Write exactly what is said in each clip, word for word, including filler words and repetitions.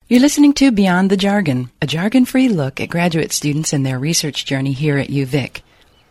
You're listening to Beyond the Jargon, a jargon-free look at graduate students and their research journey here at U Vic.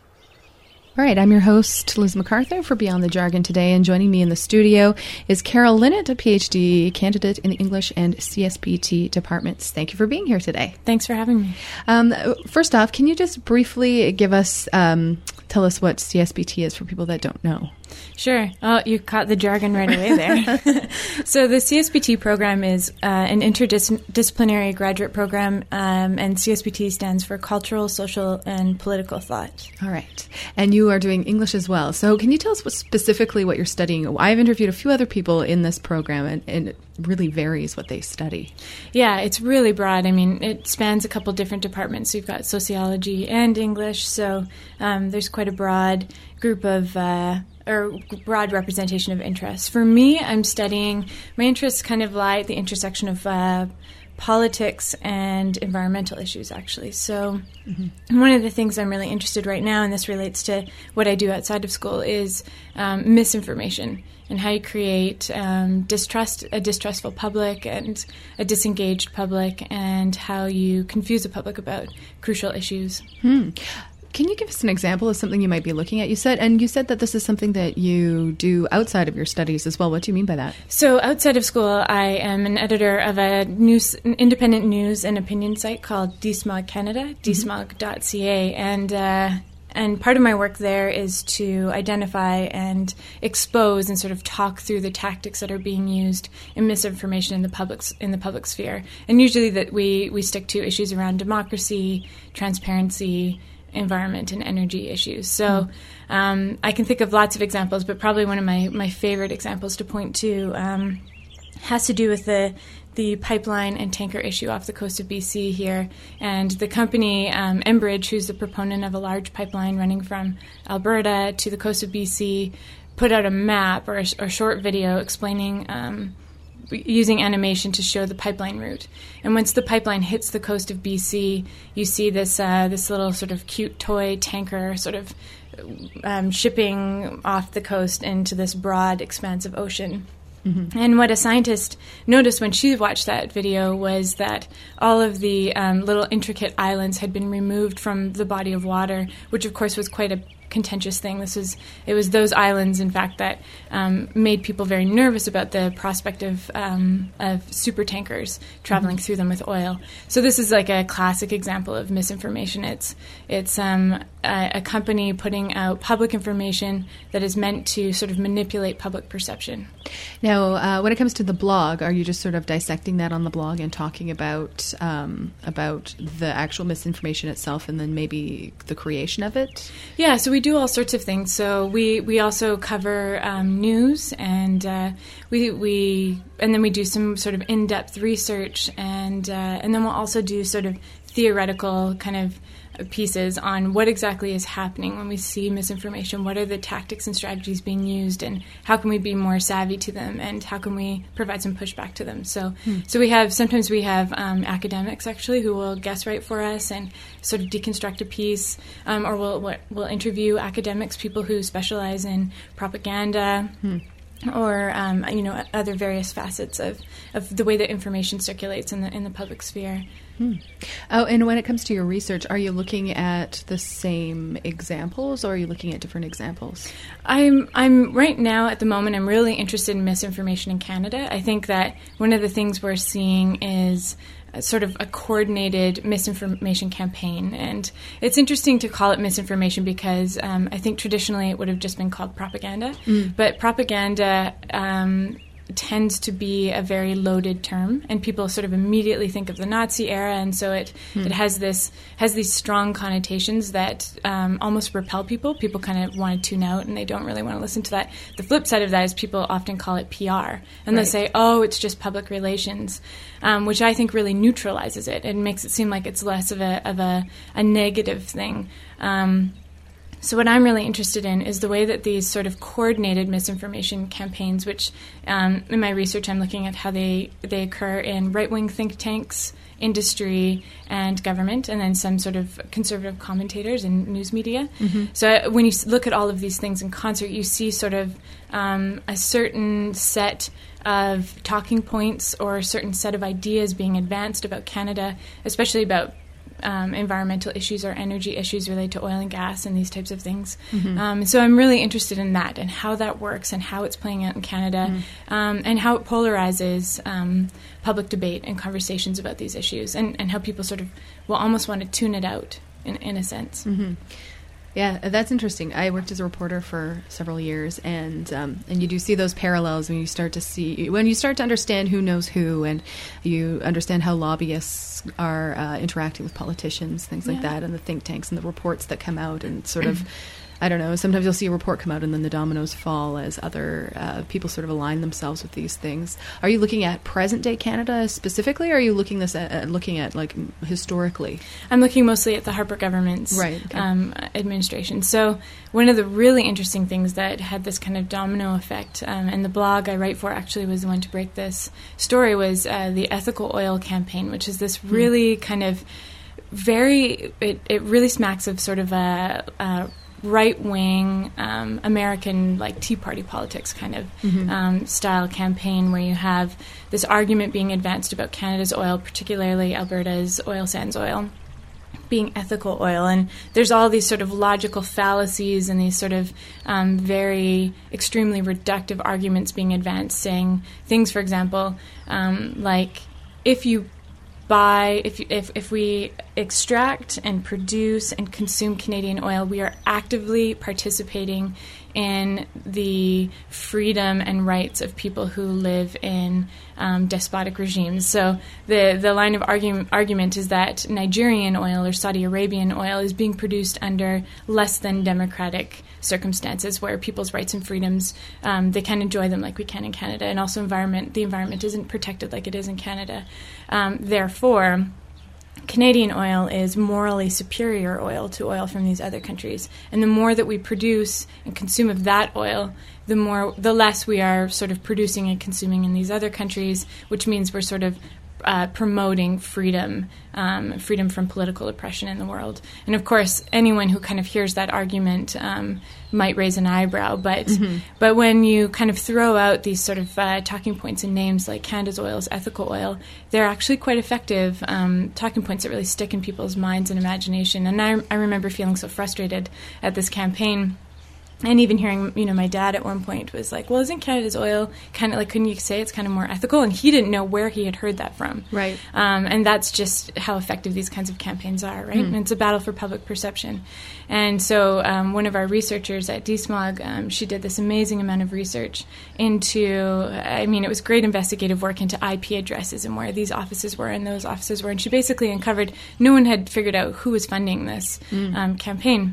All right, I'm your host, Liz MacArthur, for Beyond the Jargon today, and joining me in the studio is Carol Linnett, a P H D candidate in the English and C S P T departments. Thank you for being here today. Thanks for having me. Um, first off, can you just briefly give us, um, tell us what C S P T is for people that don't know? Sure. Oh, you caught the jargon right away there. So the C S P T program is uh, an interdisciplinary graduate program, um, and C S P T stands for Cultural, Social, and Political Thought. All right. And you are doing English as well. So can you tell us what, specifically what you're studying? I've interviewed a few other people in this program, and, and it really varies what they study. Yeah, it's really broad. I mean, it spans a couple different departments. You've got sociology and English, so um, there's quite a broad group of uh, or broad representation of interests. For me, I'm studying, my interests kind of lie at the intersection of uh, politics and environmental issues, actually. So mm-hmm. one of the things I'm really interested right now, and this relates to what I do outside of school, is um, misinformation and how you create um, distrust, a distrustful public and a disengaged public, and how you confuse the public about crucial issues. Hmm. Can you give us an example of something you might be looking at? You said, and you said that this is something that you do outside of your studies as well. What do you mean by that? So outside of school, I am an editor of a news, an independent news and opinion site called D S M O G Canada, mm-hmm. d s m o g dot c a, and uh, and part of my work there is to identify and expose and sort of talk through the tactics that are being used in misinformation in the public in the public sphere. And usually that we we stick to issues around democracy, transparency, environment, and energy issues. So um, I can think of lots of examples, but probably one of my, my favorite examples to point to um, has to do with the the pipeline and tanker issue off the coast of B C here. And the company, um, Enbridge, who's the proponent of a large pipeline running from Alberta to the coast of B C, put out a map or a, or a short video explaining um, using animation to show the pipeline route. And once the pipeline hits the coast of B C, you see this uh, this little sort of cute toy tanker sort of um, shipping off the coast into this broad expanse of ocean. Mm-hmm. And what a scientist noticed when she watched that video was that all of the um, little intricate islands had been removed from the body of water, which of course was quite a contentious thing. This was it was those islands, in fact, that um, made people very nervous about the prospect of um, of super tankers traveling mm-hmm. through them with oil. So this is like a classic example of misinformation. It's it's um, a, a company putting out public information that is meant to sort of manipulate public perception. Now, uh, when it comes to the blog, are you just sort of dissecting that on the blog and talking about um, about the actual misinformation itself, and then maybe the creation of it? Yeah. So we We do all sorts of things. So we, we also cover um, news, and uh, we we and then we do some sort of in-depth research, and uh, and then we'll also do sort of theoretical kind of pieces on what exactly is happening when we see misinformation. What are the tactics and strategies being used, and how can we be more savvy to them, and how can we provide some pushback to them? So, hmm. so we have sometimes we have um, academics actually who will guest write for us and sort of deconstruct a piece, um, or we'll we'll interview academics, people who specialize in propaganda. Hmm. Or um, you know, other various facets of, of the way that information circulates in the in the public sphere. Hmm. Oh, and when it comes to your research, are you looking at the same examples, or are you looking at different examples? I'm I'm right now at the moment I'm really interested in misinformation in Canada. I think that one of the things we're seeing is sort of a coordinated misinformation campaign. And it's interesting to call it misinformation because um, I think traditionally it would have just been called propaganda. Mm. But propaganda um, tends to be a very loaded term, and people sort of immediately think of the Nazi era, and so it mm. it has this has these strong connotations that um, almost repel people. People kind of want to tune out, and they don't really want to listen to that. The flip side of that is people often call it P R, and right. they'll say, oh, it's just public relations, um, which I think really neutralizes it and makes it seem like it's less of a of a, a negative thing. Um, So what I'm really interested in is the way that these sort of coordinated misinformation campaigns, which um, in my research I'm looking at how they, they occur in right-wing think tanks, industry, and government, and then some sort of conservative commentators and news media. Mm-hmm. So when you look at all of these things in concert, you see sort of um, a certain set of talking points or a certain set of ideas being advanced about Canada, especially about Um, environmental issues or energy issues related to oil and gas and these types of things. Mm-hmm. Um, so I'm really interested in that and how that works and how it's playing out in Canada mm-hmm. um, and how it polarizes um, public debate and conversations about these issues and, and how people sort of will almost want to tune it out in, in a sense. Mm-hmm. Yeah, that's interesting. I worked as a reporter for several years, and um, and you do see those parallels when you start to see when you start to understand who knows who, and you understand how lobbyists are uh, interacting with politicians, things like yeah. that, and the think tanks and the reports that come out, and sort of. I don't know, sometimes you'll see a report come out and then the dominoes fall as other uh, people sort of align themselves with these things. Are you looking at present-day Canada specifically, or are you looking this at, uh, looking at, like, historically? I'm looking mostly at the Harper government's right, okay. um, administration. So one of the really interesting things that had this kind of domino effect, um, and the blog I write for actually was the one to break this story, was uh, the Ethical Oil Campaign, which is this really mm. kind of very, it, it really smacks of sort of a... a right-wing um, American, like, Tea Party politics kind of mm-hmm. um, style campaign where you have this argument being advanced about Canada's oil, particularly Alberta's oil sands oil, being ethical oil. And there's all these sort of logical fallacies and these sort of um, very extremely reductive arguments being advanced, saying things, for example, um, like, if you By if, if if we extract and produce and consume Canadian oil, we are actively participating in the freedom and rights of people who live in um, despotic regimes. So the the line of argument argument is that Nigerian oil or Saudi Arabian oil is being produced under less than democratic circumstances, where people's rights and freedoms, um, they can enjoy them like we can in Canada, and also environment the environment isn't protected like it is in Canada. Um, therefore, Canadian oil is morally superior oil to oil from these other countries, and the more that we produce and consume of that oil, the more the less we are sort of producing and consuming in these other countries, which means we're sort of Uh, promoting freedom, um, freedom from political oppression in the world. And of course, anyone who kind of hears that argument um, might raise an eyebrow, but mm-hmm. but when you kind of throw out these sort of uh, talking points and names like Canada's oil is ethical oil, they're actually quite effective um, talking points that really stick in people's minds and imagination. And I, I remember feeling so frustrated at this campaign. And even hearing, you know, my dad at one point was like, well, isn't Canada's oil kind of like, couldn't you say it's kind of more ethical? And he didn't know where he had heard that from. Right. Um, and that's just how effective these kinds of campaigns are, right? Mm. And it's a battle for public perception. And so um, one of our researchers at D S M O G, um, she did this amazing amount of research into, I mean, it was great investigative work into I P addresses and where these offices were and those offices were. And she basically uncovered no one had figured out who was funding this mm. um, campaign.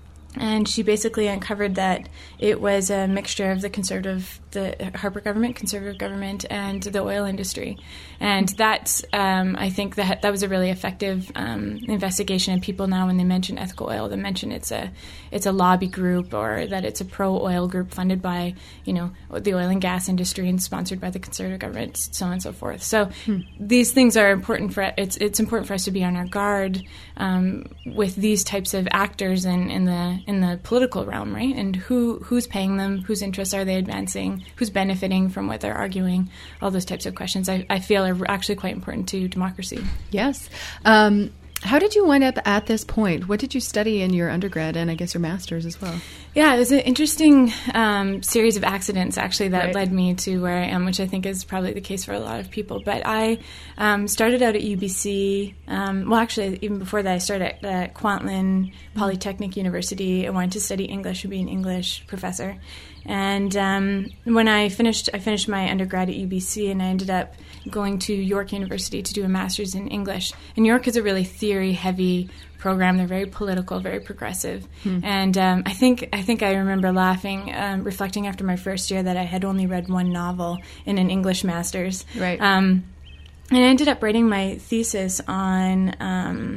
And she basically uncovered that it was a mixture of the conservative, the Harper government, conservative government, and the oil industry. And that's, um, I think that that was a really effective um, investigation. And people now, when they mention ethical oil, they mention it's a it's a lobby group, or that it's a pro-oil group funded by, you know, the oil and gas industry and sponsored by the conservative government, so on and so forth. So hmm. these things are important for it's it's important for us to be on our guard um, with these types of actors in, in the in the political realm, right? And who who's paying them, whose interests are they advancing, who's benefiting from what they're arguing, all those types of questions I, I feel are actually quite important to democracy. Yes. Um, how did you wind up at this point? What did you study in your undergrad and I guess your master's as well? Yeah, it was an interesting um, series of accidents, actually, that right. led me to where I am, which I think is probably the case for a lot of people. But I um, started out at U B C. Um, well, actually, even before that, I started at uh, Kwantlen Polytechnic University. I wanted to study English and be an English professor. And um, when I finished, I finished my undergrad at U B C, and I ended up going to York University to do a master's in English. And York is a really theory-heavy program. They're very political, very progressive. Hmm. And um, I think I think I remember laughing, um, reflecting after my first year that I had only read one novel in an English master's. Right. Um, and I ended up writing my thesis on... Um,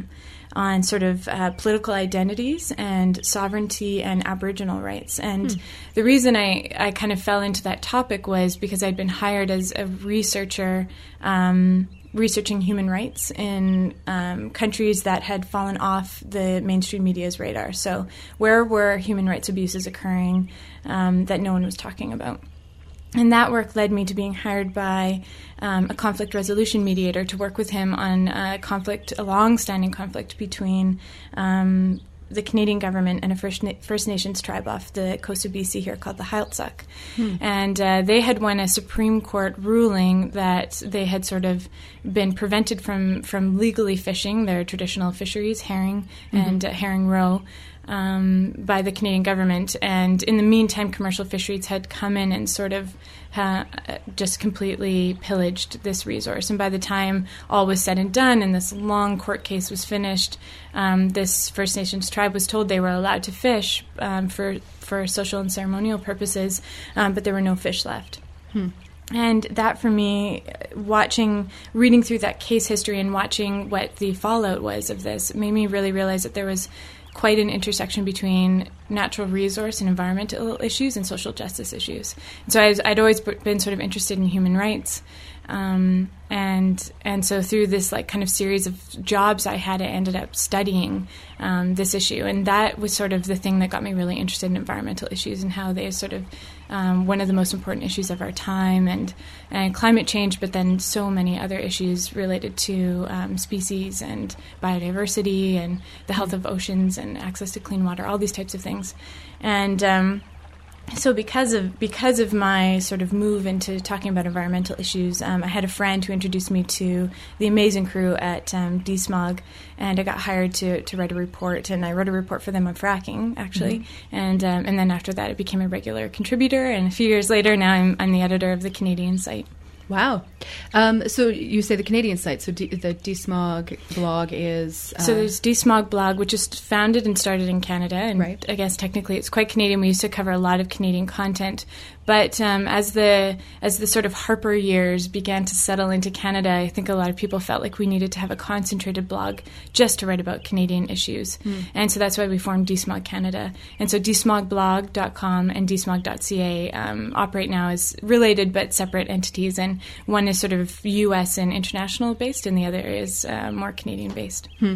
on sort of uh, political identities and sovereignty and Aboriginal rights. And hmm. the reason I, I kind of fell into that topic was because I'd been hired as a researcher um, researching human rights in um, countries that had fallen off the mainstream media's radar. So where were human rights abuses occurring um, that no one was talking about? And that work led me to being hired by um, a conflict resolution mediator to work with him on a conflict, a long-standing conflict between um, the Canadian government and a First, Na- First Nations tribe off the coast of B C here called the Heiltsuk. Hmm. And uh, they had won a Supreme Court ruling that they had sort of been prevented from, from legally fishing their traditional fisheries, herring mm-hmm. and uh, herring roe, Um, by the Canadian government. And in the meantime, commercial fisheries had come in and sort of uh, just completely pillaged this resource. And by the time all was said and done and this long court case was finished, um, this First Nations tribe was told they were allowed to fish um, for, for social and ceremonial purposes, um, but there were no fish left. Hmm. And that, for me, watching, reading through that case history and watching what the fallout was of this, made me really realize that there was quite an intersection between natural resource and environmental issues and social justice issues. And so I was, I'd always been sort of interested in human rights. Um, and and so through this like kind of series of jobs I had, I ended up studying um, this issue. And that was sort of the thing that got me really interested in environmental issues and how they are sort of um, one of the most important issues of our time, and, and climate change, but then so many other issues related to um, species and biodiversity and the health of oceans and access to clean water, all these types of things. And um, So because of because of my sort of move into talking about environmental issues, um, I had a friend who introduced me to the amazing crew at um, DSMOG, and I got hired to, to write a report, and I wrote a report for them on fracking, actually. Mm-hmm. And um, and then after that, I became a regular contributor, and a few years later, now I'm, I'm the editor of the Canadian site. Wow. Um, so you say the Canadian site. So D- the DSMOG blog is... Uh, so there's DSMOG blog, which is founded and started in Canada. And right. I guess technically it's quite Canadian. We used to cover a lot of Canadian content. But um, as the as the sort of Harper years began to settle into Canada, I think a lot of people felt like we needed to have a concentrated blog just to write about Canadian issues. Mm. And so that's why we formed DSMOG Canada. And so D S M O G blog dot com and D S M O G dot C A um, operate now as related but separate entities. And one is sort of U S and international based, and the other is uh, more Canadian based. Hmm.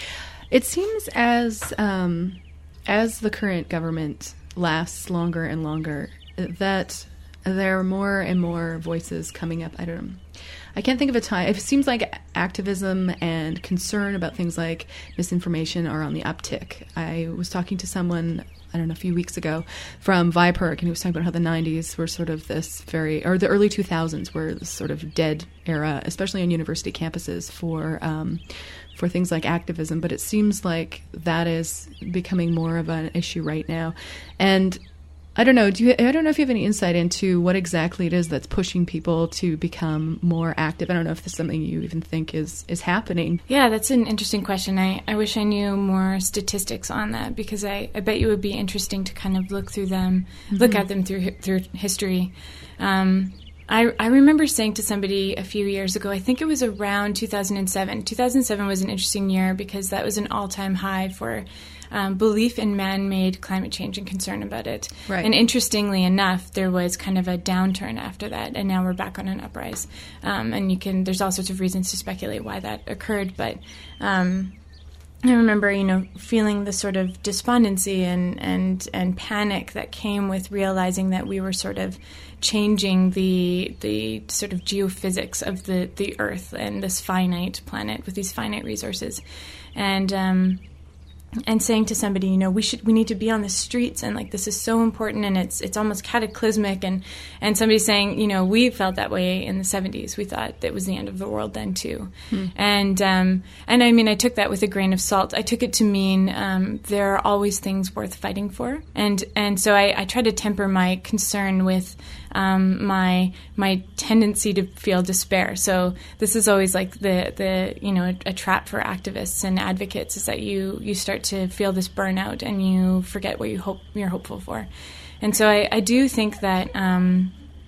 It seems as um, as the current government lasts longer and longer, that there are more and more voices coming up. I don't know. I can't think of a time. It seems like activism and concern about things like misinformation are on the uptick. I was talking to someone, I don't know, a few weeks ago from Viperk, and he was talking about how the nineties were sort of this very, or the early two thousands were this sort of dead era, especially on university campuses for um, for things like activism. But it seems like that is becoming more of an issue right now. And I don't know. Do you, I don't know if you have any insight into what exactly it is that's pushing people to become more active. I don't know if this is something you even think is, is happening. Yeah, that's an interesting question. I, I wish I knew more statistics on that, because I, I bet you it would be interesting to kind of look through them, mm-hmm. look at them through through history. Um, I, I remember saying to somebody a few years ago, I think it was around two thousand seven. two thousand seven was an interesting year because that was an all-time high for Um, belief in man-made climate change and concern about it. Right. And interestingly enough, there was kind of a downturn after that, and now we're back on an uprise. Um, and you can, there's all sorts of reasons to speculate why that occurred, but um, I remember, you know, feeling the sort of despondency and, and, and panic that came with realizing that we were sort of changing the the sort of geophysics of the, the Earth and this finite planet with these finite resources. And um And saying to somebody, you know, we should, we need to be on the streets, and like this is so important, and it's it's almost cataclysmic, and and somebody saying, you know, we felt that way in the seventies. We thought that was the end of the world then too, hmm. and um, and I mean, I took that with a grain of salt. I took it to mean um, there are always things worth fighting for, and and so I, I try to temper my concern with um, my my tendency to feel despair. So this is always like the the you know a, a trap for activists and advocates, is that you you start to feel this burnout and you forget what you hope you're hopeful for. And so I, I do think that um,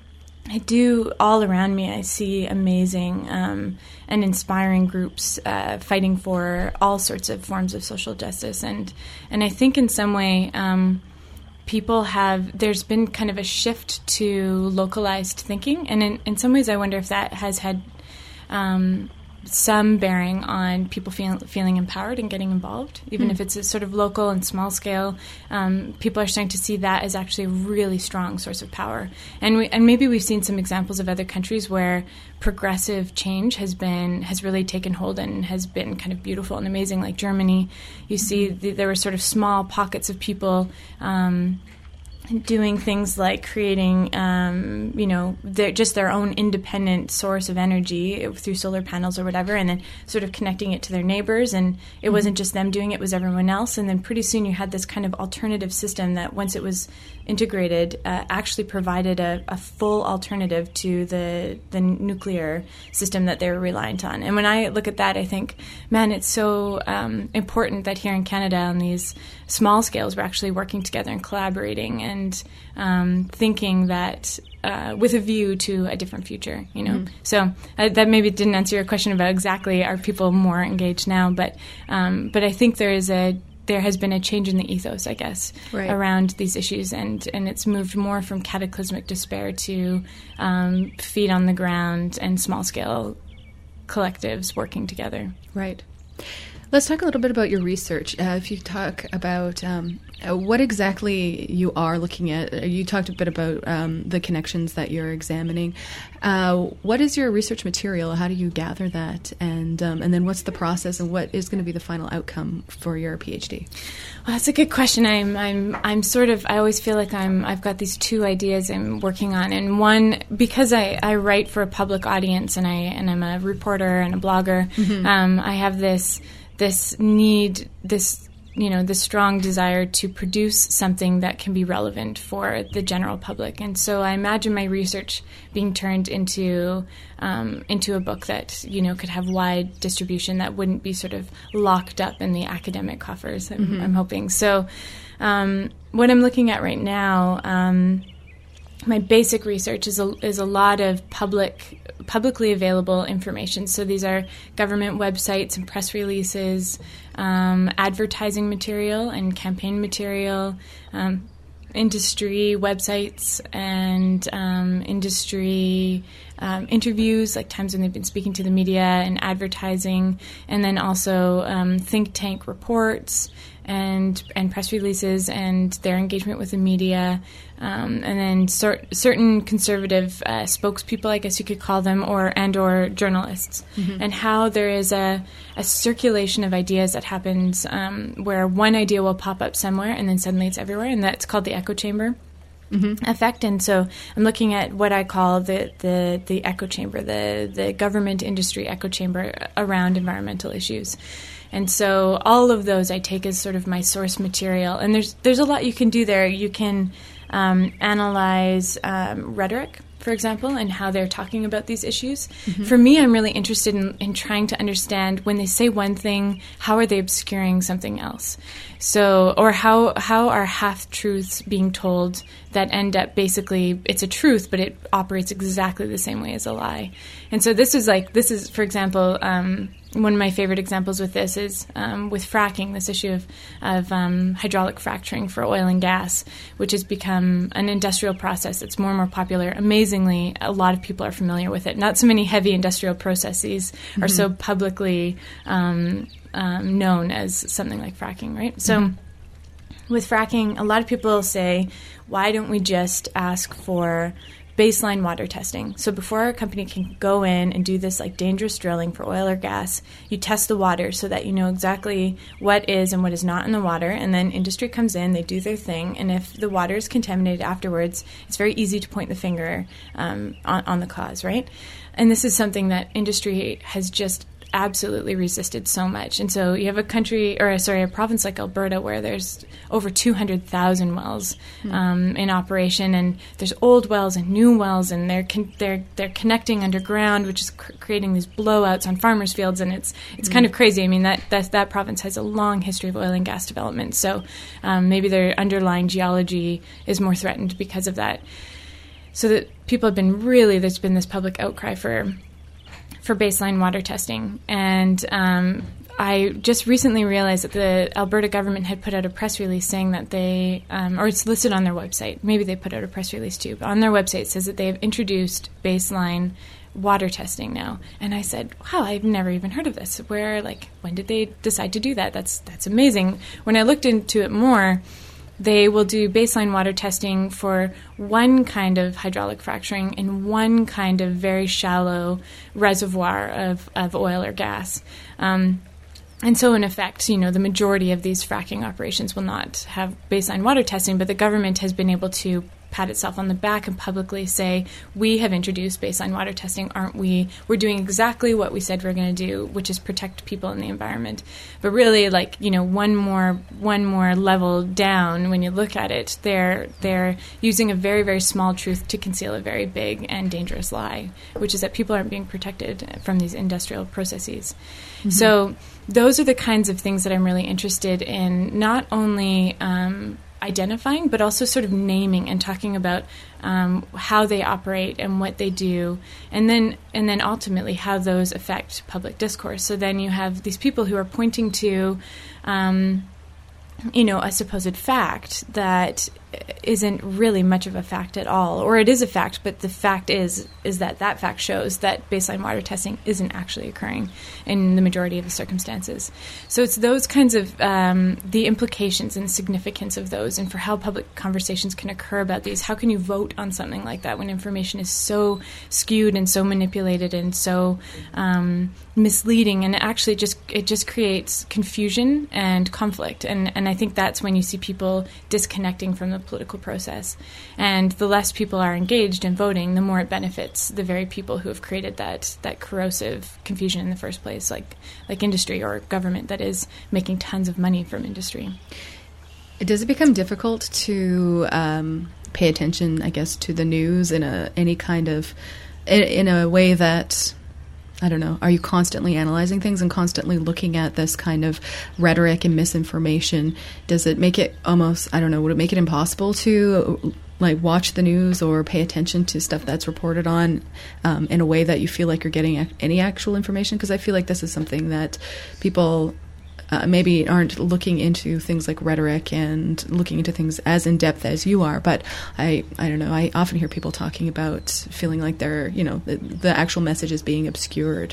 I do all around me. I see amazing um, and inspiring groups uh, fighting for all sorts of forms of social justice, and and I think in some way um, people have. There's been kind of a shift to localized thinking, and in, in some ways, I wonder if that has had um, some bearing on people feel, feeling empowered and getting involved, even mm. if it's a sort of local and small scale. Um, people are starting to see that as actually a really strong source of power. And we, and maybe we've seen some examples of other countries where progressive change has been has really taken hold and has been kind of beautiful and amazing. Like Germany, you see the, there were sort of small pockets of people Um, doing things like creating, um, you know, their, just their own independent source of energy through solar panels or whatever, and then sort of connecting it to their neighbors. And it mm-hmm. wasn't just them doing it, it was everyone else. And then pretty soon you had this kind of alternative system that once it was integrated, uh, actually provided a, a full alternative to the the nuclear system that they were reliant on. And when I look at that, I think, man, it's so um, important that here in Canada on these small scales we're actually working together and collaborating and um, thinking that uh, with a view to a different future, you know. Mm-hmm. So uh, that maybe didn't answer your question about exactly are people more engaged now, but um, but I think there is a there has been a change in the ethos, I guess, right. around these issues, and, and it's moved more from cataclysmic despair to um, feet on the ground and small-scale collectives working together. Right. Let's talk a little bit about your research. Uh, if you talk about um, uh, what exactly you are looking at, uh, you talked a bit about um, the connections that you're examining. Uh, what is your research material? How do you gather that? And um, and then what's the process, and what is going to be the final outcome for your PhD? Well, that's a good question. I'm I'm I'm sort of I always feel like I'm I've got these two ideas I'm working on, and one because I, I write for a public audience and I and I'm a reporter and a blogger. Mm-hmm. Um, I have this. this need, this, you know, this strong desire to produce something that can be relevant for the general public. And so I imagine my research being turned into um, into a book that, you know, could have wide distribution, that wouldn't be sort of locked up in the academic coffers, I'm, mm-hmm. I'm hoping. So um, what I'm looking at right now, um, my basic research is a, is a lot of public publicly available information. So these are government websites and press releases, um, advertising material and campaign material, um, industry websites and um, industry um, interviews, like times when they've been speaking to the media and advertising, and then also um, think tank reports and and press releases and their engagement with the media, um, and then cer- certain conservative uh, spokespeople, I guess you could call them, or and or journalists, mm-hmm. and how there is a, a circulation of ideas that happens um, where one idea will pop up somewhere and then suddenly it's everywhere, and that's called the echo chamber. Mm-hmm. effect. And so I'm looking at what I call the, the, the echo chamber, the, the government industry echo chamber around environmental issues. And so all of those I take as sort of my source material. And there's there's a lot you can do there. You can um, analyze um, rhetoric, for example, and how they're talking about these issues. Mm-hmm. For me, I'm really interested in, in trying to understand when they say one thing, how are they obscuring something else? So, or how how are half-truths being told that end up basically, it's a truth, but it operates exactly the same way as a lie. And so this is like, this is, for example, um, one of my favorite examples with this is um, with fracking, this issue of, of um, hydraulic fracturing for oil and gas, which has become an industrial process that's more and more popular. Amazingly, a lot of people are familiar with it. Not so many heavy industrial processes mm-hmm. are so publicly um, um, known as something like fracking, right? So mm-hmm. with fracking, a lot of people say, why don't we just ask for baseline water testing? So before a company can go in and do this like dangerous drilling for oil or gas, you test the water so that you know exactly what is and what is not in the water, and then industry comes in, they do their thing, and if the water is contaminated afterwards, it's very easy to point the finger um, on, on the cause, right? And this is something that industry has just absolutely resisted so much. And so you have a country, or sorry, a province like Alberta where there's over two hundred thousand wells mm. um, in operation, and there's old wells and new wells, and they're con- they're they're connecting underground, which is cr- creating these blowouts on farmers' fields, and it's it's mm. kind of crazy. I mean, that, that that province has a long history of oil and gas development, so um, maybe their underlying geology is more threatened because of that. so that people have been really, there's been this public outcry for for baseline water testing. And um, I just recently realized that the Alberta government had put out a press release saying that they, um, or it's listed on their website, maybe they put out a press release too, but on their website it says that they have introduced baseline water testing now. And I said, wow, I've never even heard of this. Where, like, when did they decide to do that? That's that's amazing. When I looked into it more, they will do baseline water testing for one kind of hydraulic fracturing in one kind of very shallow reservoir of, of oil or gas. Um, and so, in effect, you know, the majority of these fracking operations will not have baseline water testing, but the government has been able to pat itself on the back and publicly say, we have introduced baseline water testing, aren't we? We're doing exactly what we said we're going to do, which is protect people and the environment. But really, like, you know, one more one more level down, when you look at it, they're they're using a very, very small truth to conceal a very big and dangerous lie, which is that people aren't being protected from these industrial processes. Mm-hmm. So those are the kinds of things that I'm really interested in, not only um, identifying, but also sort of naming and talking about um, how they operate and what they do, and then and then ultimately how those affect public discourse. So then you have these people who are pointing to, um, you know, a supposed fact that isn't really much of a fact at all, or it is a fact, but the fact is is that that fact shows that baseline water testing isn't actually occurring in the majority of the circumstances. So it's those kinds of um, the implications and significance of those, and for how public conversations can occur about these. How can you vote on something like that when information is so skewed and so manipulated and so um, misleading, and it actually just it just creates confusion and conflict, and and I think that's when you see people disconnecting from the political process. And the less people are engaged in voting, the more it benefits the very people who have created that that corrosive confusion in the first place, like like industry or government that is making tons of money from industry. Does it become difficult to um, pay attention, I guess, to the news in a any kind of in, in a way that, I don't know, are you constantly analyzing things and constantly looking at this kind of rhetoric and misinformation? Does it make it almost, I don't know, would it make it impossible to like watch the news or pay attention to stuff that's reported on um, in a way that you feel like you're getting a- any actual information? Because I feel like this is something that people uh, maybe aren't looking into, things like rhetoric and looking into things as in depth as you are. But I, I don't know, I often hear people talking about feeling like they're, you know, the, the actual message is being obscured.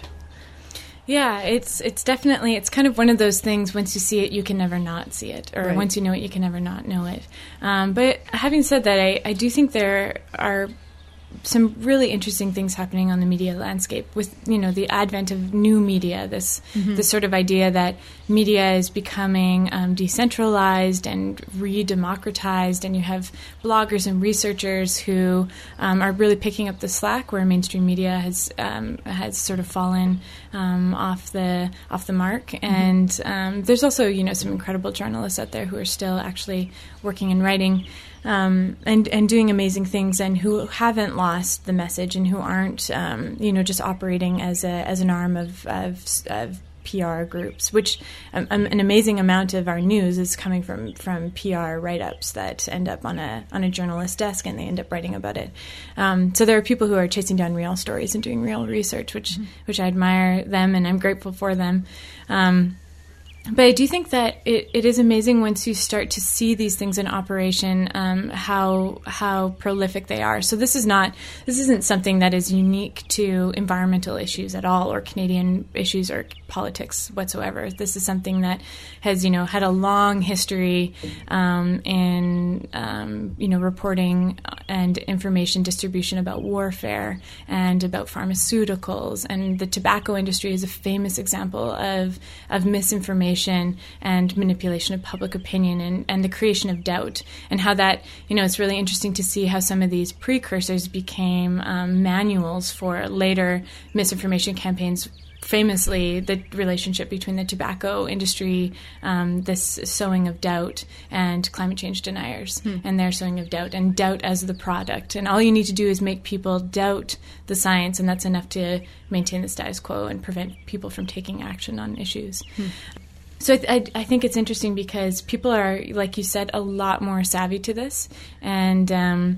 Yeah, it's it's definitely, it's kind of one of those things, once you see it, you can never not see it. Or Right. once you know it, you can never not know it. Um, but having said that, I, I do think there are some really interesting things happening on the media landscape with, you know, the advent of new media, this mm-hmm. this sort of idea that media is becoming um, decentralized and re-democratized, and you have bloggers and researchers who um, are really picking up the slack where mainstream media has um, has sort of fallen um, off the off the mark. Mm-hmm. And um, there's also, you know, some incredible journalists out there who are still actually working and writing Um, and, and doing amazing things, and who haven't lost the message, and who aren't, um, you know, just operating as a as an arm of of, of P R groups. Which um, um, an amazing amount of our news is coming from, from P R write-ups that end up on a on a journalist's desk, and they end up writing about it. Um, so there are people who are chasing down real stories and doing real research, which mm-hmm. which I admire them, and I'm grateful for them. Um, But I do think that it, it is amazing once you start to see these things in operation, um, how how prolific they are. So this is not this isn't something that is unique to environmental issues at all, or Canadian issues or politics whatsoever. This is something that has, you know, had a long history um, in um, you know reporting and information distribution about warfare and about pharmaceuticals, and the tobacco industry is a famous example of of misinformation and manipulation of public opinion, and, and the creation of doubt, and how that, you know, it's really interesting to see how some of these precursors became um, manuals for later misinformation campaigns. Famously, the relationship between the tobacco industry, um, this sowing of doubt, and climate change deniers, hmm. and their sowing of doubt, and doubt as the product. And all you need to do is make people doubt the science, and that's enough to maintain the status quo and prevent people from taking action on issues. Hmm. So I, th- I think it's interesting because people are, like you said, a lot more savvy to this, and um,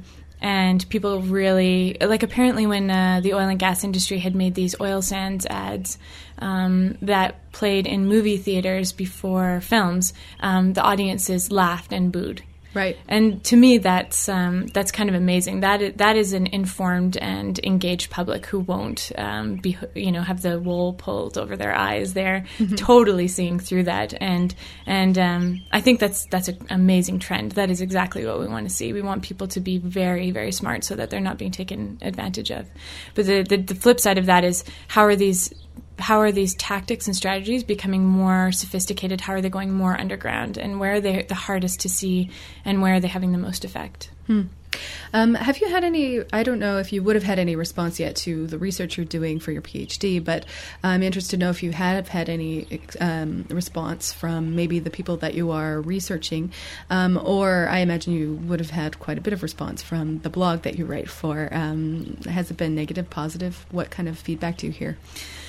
and people really, like apparently when uh, the oil and gas industry had made these oil sands ads um, that played in movie theaters before films, um, the audiences laughed and booed. Right. And to me, that's um, that's kind of amazing. That is, that is an informed and engaged public who won't um, be, you know, have the wool pulled over their eyes. They're mm-hmm. totally seeing through that, and and um, I think that's that's an amazing trend. That is exactly what we want to see. We want people to be very, very smart so that they're not being taken advantage of. But the the, the flip side of that is, how are these How are these tactics and strategies becoming more sophisticated? How are they going more underground? And where are they the hardest to see? And where are they having the most effect? Hmm. Um, have you had any, I don't know if you would have had any response yet to the research you're doing for your PhD, but I'm interested to know if you have had any um, response from maybe the people that you are researching, um, or I imagine you would have had quite a bit of response from the blog that you write for. Um, has it been negative, positive? What kind of feedback do you hear?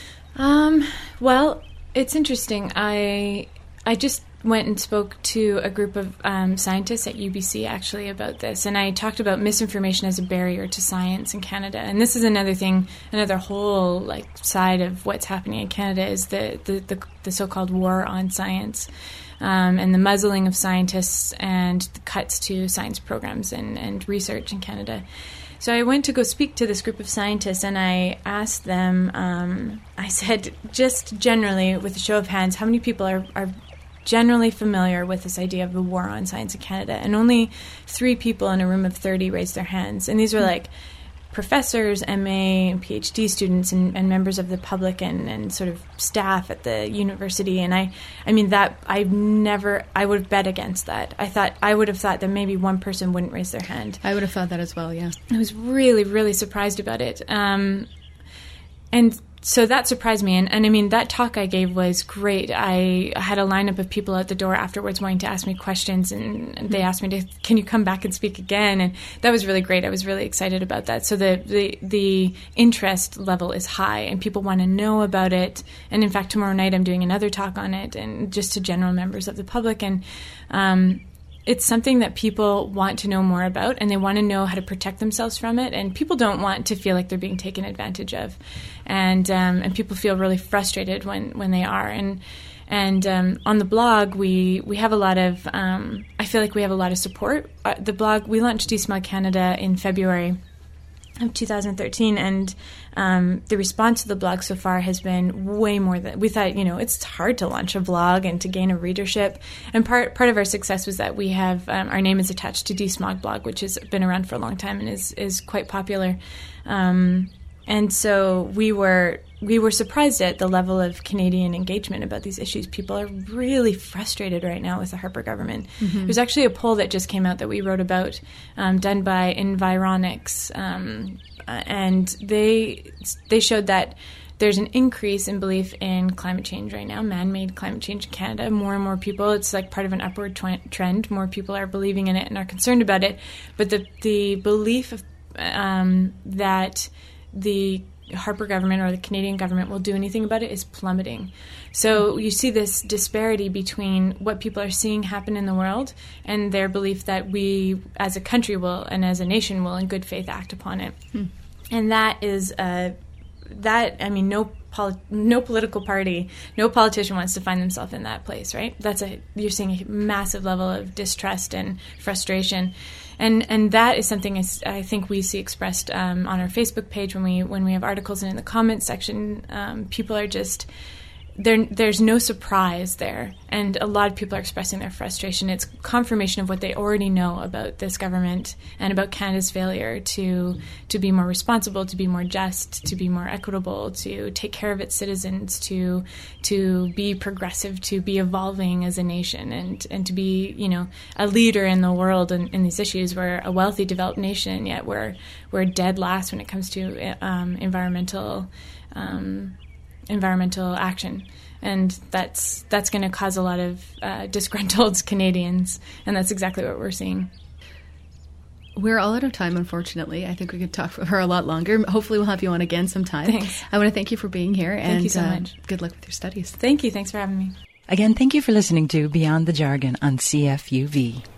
Um, well, it's interesting. I I just went and spoke to a group of um, scientists at U B C actually about this, and I talked about misinformation as a barrier to science in Canada. And this is another thing, another whole like side of what's happening in Canada is the the, the, the so-called war on science. Um, and the muzzling of scientists and the cuts to science programs and, and research in Canada. So I went to go speak to this group of scientists, and I asked them, um, I said, just generally, with a show of hands, how many people are, are generally familiar with this idea of the war on science in Canada? And only three people in a room of thirty raised their hands. And these were like professors, M A and PhD students, and, and members of the public and, and sort of staff at the university. And I, I mean, that I've never, I would have bet against that. I thought, I would have thought that maybe one person wouldn't raise their hand. I would have thought that as well, yeah. I was really, really surprised about it. Um, and so that surprised me. And, and I mean, that talk I gave was great. I had a lineup of people at the door afterwards wanting to ask me questions, and, and they asked me to, can you come back and speak again? And that was really great. I was really excited about that. So the, the, the interest level is high, and people want to know about it. And in fact, tomorrow night I'm doing another talk on it, and just to general members of the public. And um, it's something that people want to know more about, and they want to know how to protect themselves from it. And people don't want to feel like they're being taken advantage of, and um, and people feel really frustrated when, when they are. And and um, on the blog, we we have a lot of. Um, I feel like we have a lot of support. Uh, the blog, we launched DeSmog Canada in February of two thousand thirteen, and um, the response to the blog so far has been way more than we thought. You know, it's hard to launch a blog and to gain a readership, and part part of our success was that we have um, our name is attached to DeSmog blog, which has been around for a long time and is is quite popular. Um, and so we were we were surprised at the level of Canadian engagement about these issues. People are really frustrated right now with the Harper government. Mm-hmm. There's actually a poll that just came out that we wrote about, um, done by Environics, um, uh, and they they showed that there's an increase in belief in climate change right now, man-made climate change in Canada. More and more people, it's like part of an upward tw- trend. More people are believing in it and are concerned about it. But the the belief of, um, that the Harper government or the Canadian government will do anything about it is plummeting. So you see this disparity between what people are seeing happen in the world and their belief that we as a country will and as a nation will in good faith act upon it. Hmm. And that is uh, that I mean no poli- no political party, no politician wants to find themselves in that place, right? That's a you're seeing a massive level of distrust and frustration. And and that is something I think we see expressed um, on our Facebook page when we when we have articles and in the comments section. Um, people are just there. There's no surprise there, and a lot of people are expressing their frustration. It's confirmation of what they already know about this government and about Canada's failure to to be more responsible, to be more just, to be more equitable, to take care of its citizens, to to be progressive, to be evolving as a nation, and, and to be, you know, a leader in the world in, in these issues. We're a wealthy, developed nation, yet we're we're dead last when it comes to um, environmental. Um, environmental action, and that's that's going to cause a lot of uh, disgruntled Canadians, and that's exactly what we're seeing. We're all out of time, unfortunately. I think we could talk for her a lot longer. Hopefully we'll have you on again sometime. Thanks. I want to thank you for being here. Thank and you so uh, much. Good luck with your studies. Thank you. Thanks for having me. Again, thank you for listening to Beyond the Jargon on C F U V.